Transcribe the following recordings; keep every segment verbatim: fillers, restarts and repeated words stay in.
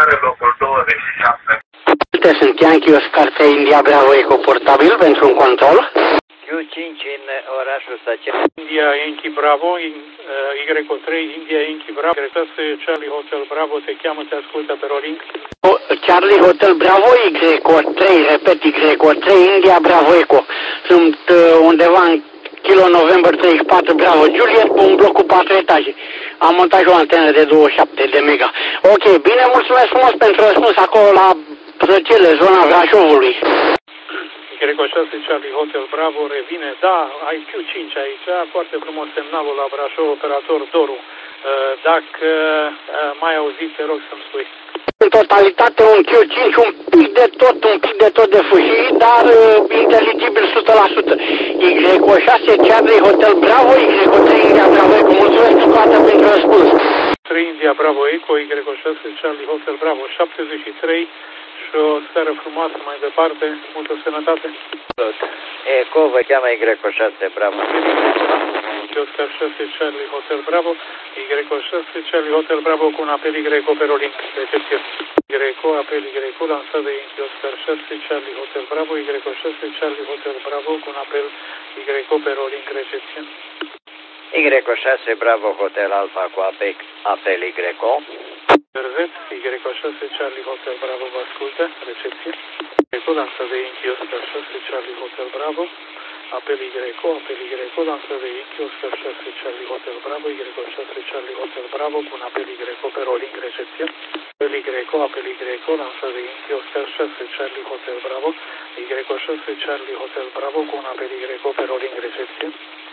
are locul douăzeci și șapte. Sunt Yankee Oscar pe India Bravo Eco portabil pentru un control. Q cinci în orașul Sacea. India Yankee Bravo, Y trei, India Yankee Bravo, șase Charlie Hotel Bravo, te cheamă, te ascultă pe rolling. Charlie Hotel Bravo, Y trei, repet, Y trei, India Bravo Eco. Sunt undeva în Kilo November treizeci și patru Bravo Juliet, pe un bloc cu patru etaje. Am montat o antenă de douăzeci și șapte de mega. Ok, bine, mulțumesc frumos pentru răspuns acolo la Răcele, zona Brașovului. Y șase Charlie Hotel Bravo revine, da, ai Q cinci aici, foarte frumos semnalul la Brașov, operator Doru. Dacă mai auzit, te rog să-mi spui. În totalitate un Q cinci, un pic de tot, un pic de tot de fâșii, dar uh, inteligibil o sută la sută. Y șase Charlie Hotel Bravo, Y trei India Bravo Eco. Mulțumesc încă o dată pentru răspuns. trei India Bravo Eco, Y șase Charlie Hotel Bravo, șaptezeci și trei și o seară frumoasă mai departe, multă sănătate. Eco vă cheamă Y șase Bravo. Oscar șase Charlie Hotel Bravo, Y șase Charlie Hotel Bravo cu un apel Y pe rolling. Recepție. Y, apel Y, lansat de Oscar șase Charlie Hotel Bravo, Y șase Charlie Hotel Bravo cu un apel Y pe rolling. Recepție. Y șase Bravo Hotel Alpha cu apel, apel Y. Perfect. Y șase Charlie Hotel Bravo vă ascultă. Recepție. Y, lansat de Oscar șase Charlie Hotel Bravo. Apel Y, apel Y, lansat de Oscar șase Charlie Hotel Bravo, Y șase Charlie Hotel Bravo cu un apel Y pe rolling, recepție. Apel Y, apel Y, lansat de Oscar șase Charlie Hotel Bravo, Y șase Charlie Hotel Bravo cu un apel Y pe rolling, recepție.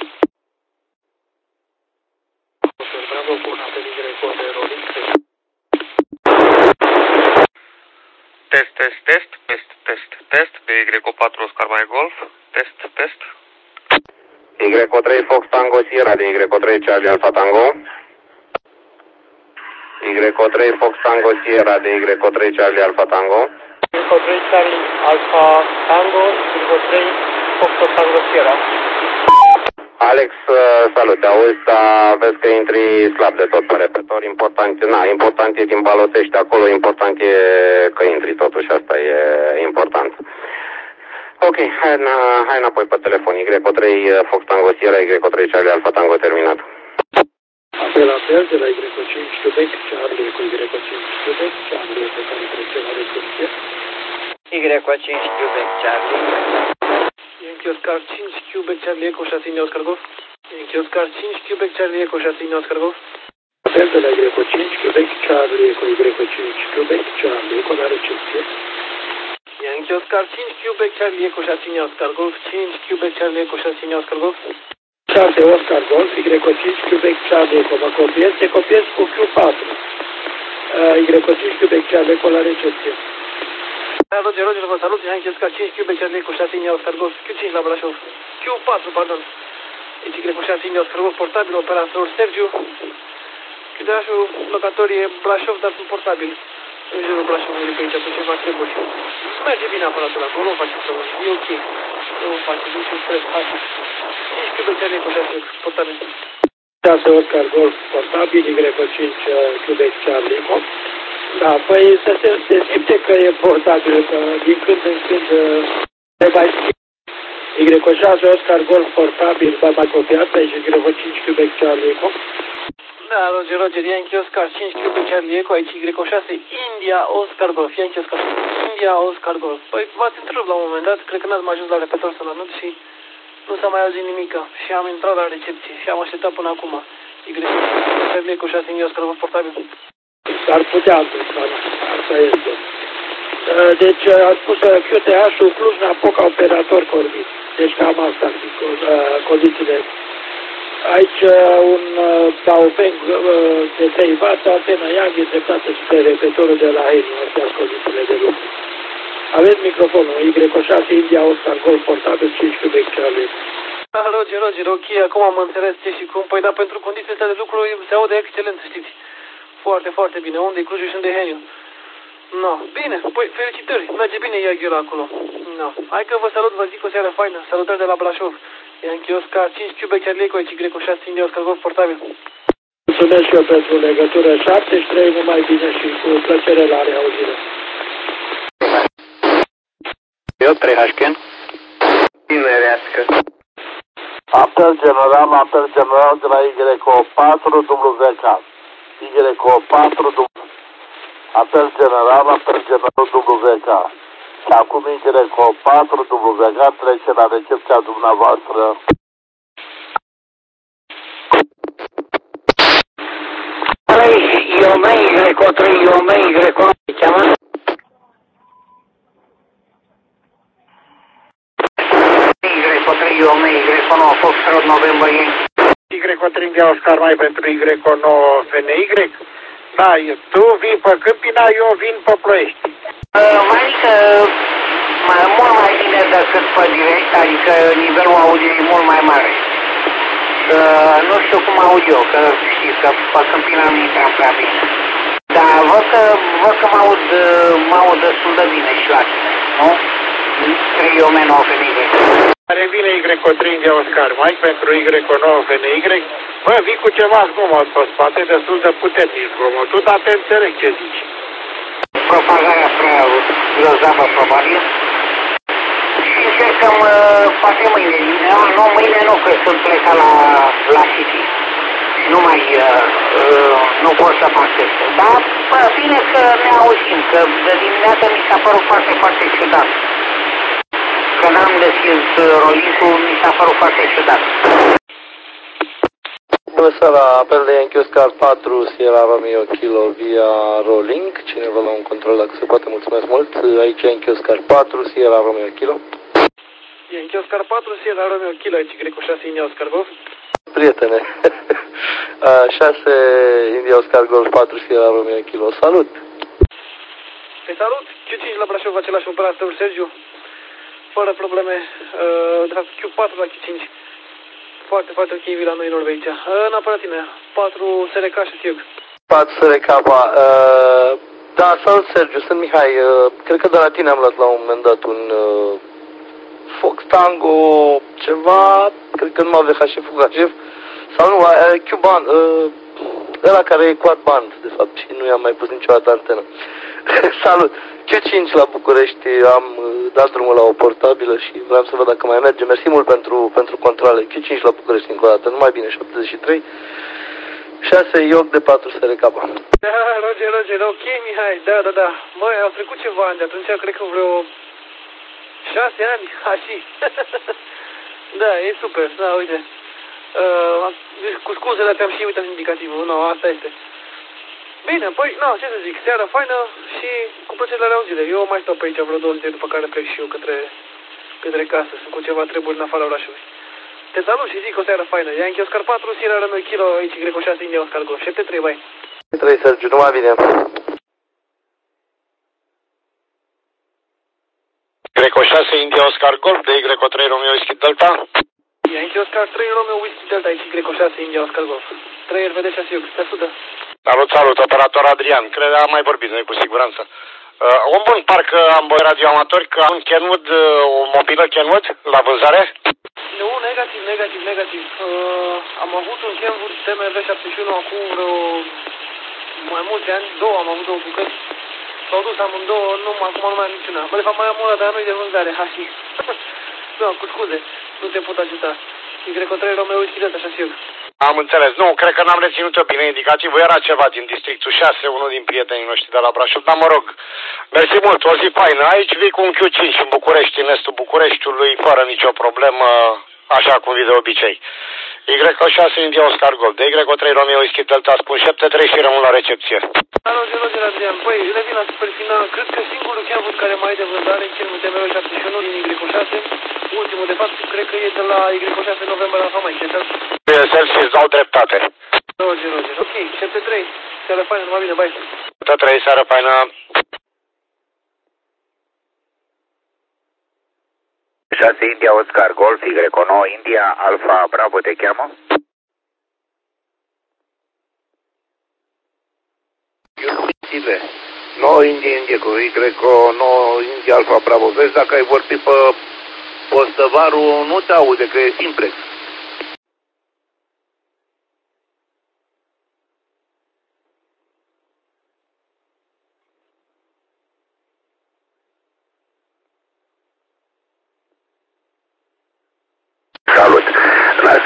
Hotel Bravo cu un apel Y pe rolling, recepție. Test, test, test, test, test, test, de Y patru Oscar Mike Golf, test, test. Y trei Fox Tango Sierra de Y trei Charlie Alpha Tango. Y trei Fox Tango Sierra de Y trei Charlie Alpha Tango. Y trei Charlie Alpha Tango, Y trei Fox Tango Sierra. Alex, salut, te auzi, dar vezi că intri slab de tot pe repetor, important, na, important e din Balotești acolo, important e că intri totuși, asta e important. Ok, hai, hai înapoi pe telefon, Y trei Fox Tango Sierra, Y trei Charlie Alpha Tango terminat. Apel, apel de la Y cinci Quebec, Charlie cu Y cinci Quebec, Charlie pe care trece la recepție. Y cinci Quebec Charlie. Yankee Oscar cinci Quebec Charlie Eco șase India Oscar Golf. Yankee Oscar cinci Quebec Charlie Eco șase India Oscar Golf. Apel de la Y cinci Quebec Charlie Eco, Y cinci Quebec Charlie Eco la recepție. Yankee Oscar cinci Quebec Charlie Eco șase India Oscar Golf, cinci Quebec Charlie Eco șase India Oscar Golf. șase Oscar Golf, Y cinci Quebec Charlie Eco, mă copiez, te copiez cu Q patru. Uh, Y cinci Quebec Charlie Eco la recepție. Roger, Roger, vă salut, Yankee Oscar cinci Quebec Charlie Eco șase India Oscar Golf, Q cinci la Brașov, Q patru, pardon. Y șase India Oscar Golf, portabil, operator Sergiu. Chiudașul locatorie Brașov, dar sunt portabil. În jurul Brașovului pe aici, cu ceva treburi. Merge bine aparatul acolo, nu face probleme, e ok. Nu face niciun stres, hai. cinci Quebec Charlie Eco șase portabil. șase Oscar Golf portabil, Y cinci Quebec Charlie Eco. Da, păi se, se simte că e portabil, că din când în când se mai schimb. Y șase Oscar Golf portabil, va mai copiat pe aici, Y cinci Quebec Charlie Eco. Da, Roger, Roger, Yankee Oscar cinci Quebec Charlie Eco, aici Y șase India Oscar Golf, Yankee Oscar India Oscar Golf. Păi v-ați întrebat la un moment dat, cred că n-ați mai ajuns la repetor să-l anunț și nu s-a mai auzit nimica. Și am intrat la recepție și am așteptat până acum. Y Charlie Eco șase India Oscar Golf portabil. S-ar putea, asta este. Deci a spus Q T H-ul Cluj-Napoca operator Corbit. Deci cam asta ar fi condițiile. Aici un Baofeng de trei watt, antena Yang, îndreptată spre repetorul de la Heni, astea sunt condițiile de lucru. Aveți microfonul, Y șase India Oscar Golf portabil cinci Quebec Charlie. Da, Roger, Roger, ok, acum am înțeles ce și cum, păi dar pentru condițiile astea de lucru se aude excelent, știți. Foarte, foarte bine, unde e Clujul și unde e Heniu. No, bine, păi felicitări, merge bine Iaghiola acolo. No, hai că vă salut, vă zic o seară faină, salutări de la Brașov. Yankee Oscar cinci Quebec Charlie Eco, Y șase India Oscar Golf portabil. Mulțumesc și eu pentru legătură. șaptezeci și trei, numai bine și cu plăcere la reauzire. Eu, trei H Ken. Tinerească. Apel general, apel general de la Y patru W K. Y patru W K. Apel general, apel general W K. Și acum Y patru W K trece la recepția dumneavoastră. trei Iome, Y trei Iome, Y unu, se cheamă? Y trei Iome, Y unu, Foxtrot, November, Y trei India Oscar mai pentru Y nouă F N Y. Da, tu vii pe Câmpina, eu vin pe Ploiești. Uh, mai adică, mai, mult mai bine decât pe direct, adică nivelul audio e mult mai mare. Uh, nu știu cum aud eu, că știți că pe Câmpina nu intrăm prea bine. Dar văd că, văd că mă aud, mă aud destul de bine și la tine, nu? trei Iome nouă F N Y. Care vine Y trei India Oscar mai pentru Y nouă F N Y. Bă, vii cu ceva zgomot pe spate, destul de puternic zgomotul, dar te înțeleg ce zici. Propagarea prea grozavă, probabil. Și încercăm, uh, poate mâine. Nu, nu, mâine nu, că sunt plecat la, la City. Nu mai, uh, uh, nu pot să fac testul. Dar, bă, bine că ne auzim, că de dimineață mi s-a părut foarte, foarte ciudat. Că n-am deschis rolicul, mi s-a părut foarte ciudat. Bună seara, apel de Yankee Oscar patru, Sierra Romeo Kilo via Rolling. Cineva la un control, dacă se poate, mulțumesc mult. Aici Yankee Oscar patru, Sierra Romeo Kilo. Yankee Oscar patru, Sierra Romeo Kilo, aici Y șase India Oscar Golf. Prietene, șase India Oscar Golf patru, Sierra Romeo Kilo. Salut! Te salut, Q cinci la Brașov, același operator, Sergiu. Fără probleme, uh, de fapt Q patru la Q cinci. Foarte, foarte ok, vii la noi în aici. În aparatină, patru S R K și Fiug. patru S R K, uh, da, salut Sergiu, sunt Mihai. Uh, cred că de la tine am luat la un moment dat un uh, Fox Tango, ceva, cred că numai V H F, U H F, sau nu, uh, Q-Band, uh, ăla care e quad band, de fapt, și nu i-am mai pus niciodată antenă. Salut! Q cinci la București, am dat drumul la o portabilă și vreau să văd dacă mai merge. Mersi mult pentru, pentru controle. Q cinci la București încă o dată, numai bine, șaptezeci și trei. șase Ioc de patru S R K. Da, Roger, Roger, ok, Mihai, da, da, da. Măi, au trecut ceva ani de atunci, cred că vreo șase ani, așa. Da, e super, da, uite. Uh, cu scuzele te-am și uitat indicativul, nu, asta este. Bine, păi, na, ce să zic, seara faină și cu plăcere la reauzire. Eu mai stau pe aici vreo două zile după care plec și eu către, către casă. Sunt cu ceva treburi în afara orașului. Te salut și zic o seară faină. Yankee Oscar patru, Sierra Romeo Kilo, aici Y șase India Oscar Golf. șapte trei, bai. trei, Sergiu, numai bine. Y șase India Oscar Golf de Y trei Romeo Whisky Delta. Yankee Oscar trei Romeo Whisky Delta, aici Y șase India Oscar Golf. trei R V D șase Iux, te sudă. Salut, salut, operator Adrian. Cred că am mai vorbit noi cu siguranță. Uh, un bun, parcă am băi radioamatori că am un Kenwood, uh, o mobilă Kenwood la vânzare? Nu, negativ, negativ, negativ. Uh, am avut un Kenwood T M V șaptezeci și unu acum vreo mai mulți ani, două, am avut două bucăți. S-au dus amândouă, nu, acum nu mai am niciuna. Mă, de fapt mai am una, dar nu-i de vânzare, hași. Nu, cu scuze, nu te pot ajuta. Y trei Romeo Whisky Delta, așa sigur. Am înțeles. Nu, cred că n-am reținut-o bine. Indicativul era ceva din districtul șase, unul din prietenii noștri de la Brașov, dar mă rog, mersi mult, o zi faină. Aici vii cu un Q cinci în București, în estul Bucureștiului, fără nicio problemă, așa cum vii de obicei. Y șase India Oscar Golf, de Y trei Romeo Whisky Delta, spun șapte trei și rămân la recepție. Roger, Roger, Adrian. Păi, revin la super final. Cred că singurul Kenwood care mai e de vânzare, Kenwood T M V șaptezeci și unu din Y șase, ultimul de fapt, cred că e de la Y șase November Alpha Mike, ce fel? Bineînțeles și îți dau dreptate. Roger, Roger. Ok, șapte trei. Seara faină, numai bine, bai. șapte trei, seara faină. șase India Oscar Golf, Y nouă India, Alfa Bravo te cheamă? Iubițile, nouă India India cu Y nouă India Alfa Bravo. Vezi dacă ai vorbit pe postăvarul, nu te aude, că e simplex.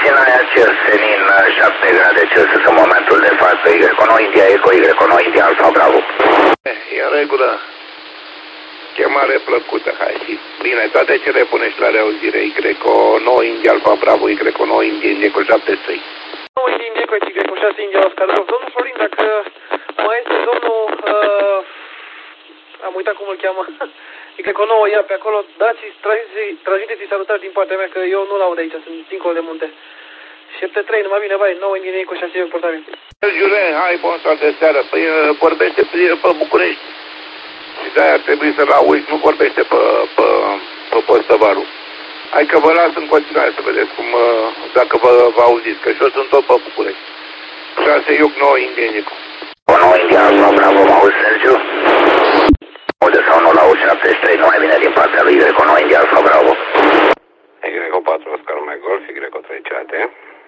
mașina aia ce senin șapte grade Celsius în momentul de față, Y-Cono India Eco, Y-Cono India Alfa Bravo. E în regulă. Chemare plăcută, hai și bine, toate cele bune și la reauzire, Y-Cono India Alfa Bravo, Y-Cono India India Eco șapte trei. nouă India India Eco, Y-Eco șase India Oscar Golf. Domnul Florin, dacă mai este domnul, uh, am uitat cum îl cheamă, Y-Eco nouă, ia pe acolo, dați, transmiteți salutări din partea mea, că eu nu-l aud aici, sunt dincolo de munte. șapte trei, numai bine, vai, nouă India India Eco șase portabil. Jure, hai, bun stat de seară, păi vorbește pe București. Și de-aia ar trebui să-l auzi, nu vorbește pe, pe, pe Postăvaru. Hai că vă las în continuare să vedeți cum, dacă vă, vă auziți, că și eu sunt tot pe București. șase Iuc nouă India Indico. nouă India Alfa Bravo, mă auzi, Sergiu? Aude sau nu la U șaptezeci și trei, nu mai vine din partea lui Y-Cono India Alfa Bravo. Y patru Oscar Mike Golf, Y trei Ceate.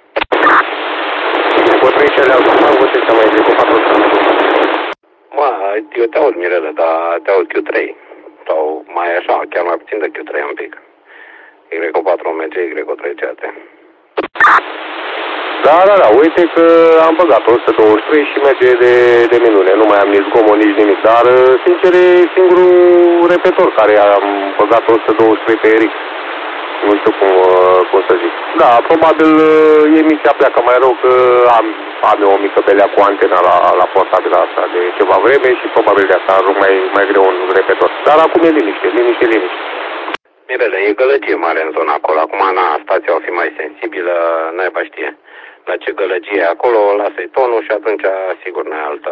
Y trei Ceate Alfa Bravo, ce să mai Y patru Oscar Mike Golf. Mă, eu te aud, Mirele, dar te aud Q trei. Sau mai așa, chiar mai puțin de Q trei un pic. Y patru merge, Y trei Ceate. Da, da, da, uite că am băgat o sută douăzeci și trei și merge de, de minune. Nu mai am nici zgomot, nici nimic. Dar, sincer, e singurul repetor care am băgat o sută douăzeci și trei pe Eric. Nu știu cum, cum să zic. Da, probabil emisia pleacă mai rău că am, am eu o mică belea cu antena la, la portabilă asta de ceva vreme și probabil de asta ajung mai, mai greu un repetor. Dar acum e liniște, liniște, liniște. Mirele, e gălăgie mare în zona acolo. Acum, na, stația o fi mai sensibilă, naiba știe. La ce gălăgie e acolo, lasă-i tonul și atunci, sigur, n-ai altă...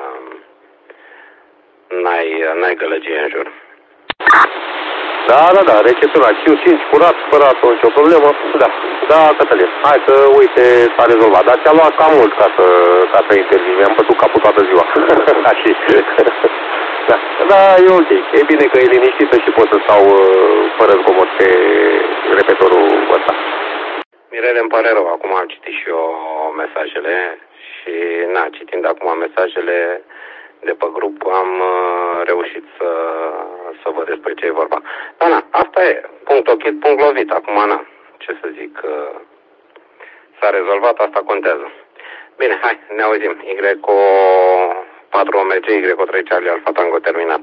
N-ai, n-ai gălăgie în jur. Da, da, da, recepționat. Q cinci curat, fără asta nicio problemă. Da, da, Cătălin. Hai că, uite, s-a rezolvat. Dar ți-a luat cam mult ca să, ca să intervii. Mi-am bătut capul toată ziua. Așa. Da, da, e ok. E bine că e liniștită și pot să stau uh, fără zgomot pe repetorul ăsta. Mirele, îmi pare rău. Acum am citit și eu mesajele și, na, citind acum mesajele de pe grup, am uh, reușit să, să văd despre ce e vorba. Da, na, asta e. Punct ochit, punct lovit. Acum, na, ce să zic, uh, s-a rezolvat, asta contează. Bine, hai, ne auzim. Y patru merge, Y trei Charlie Alfa Tango terminat.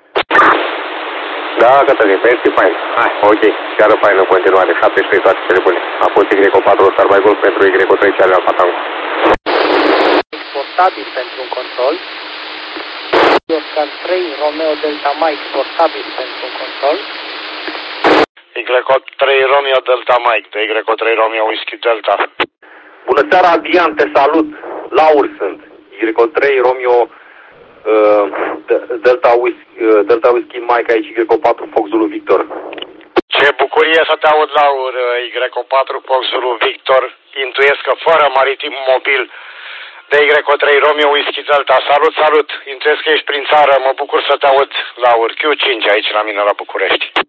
Da, Cătălin, mersi, fain. Hai, ok, seară fain în continuare. șaptezeci și trei, toate cele bune. A fost Y patru Oscar Mike Golf pentru Y trei Charlie Alfa Tango. Portabil pentru un control. Oscar trei Romeo Delta Mike, portabil pentru un control. Y trei Romeo Delta Mike, de Y trei Romeo Whisky Delta. Bună seara, Adrian, te salut. Laur sunt. Y trei Romeo uh, Delta, Whisky, uh, Delta Whisky Mike, aici Y patru Fox Zulu Victor. Ce bucurie să te aud, Laur, Y patru Fox Zulu Victor. Intuiesc că fără maritim mobil de Y trei Romeo Whisky Delta. Salut, salut! Intuiesc că ești prin țară, mă bucur să te aud, Laur. Q cinci aici la mine la București.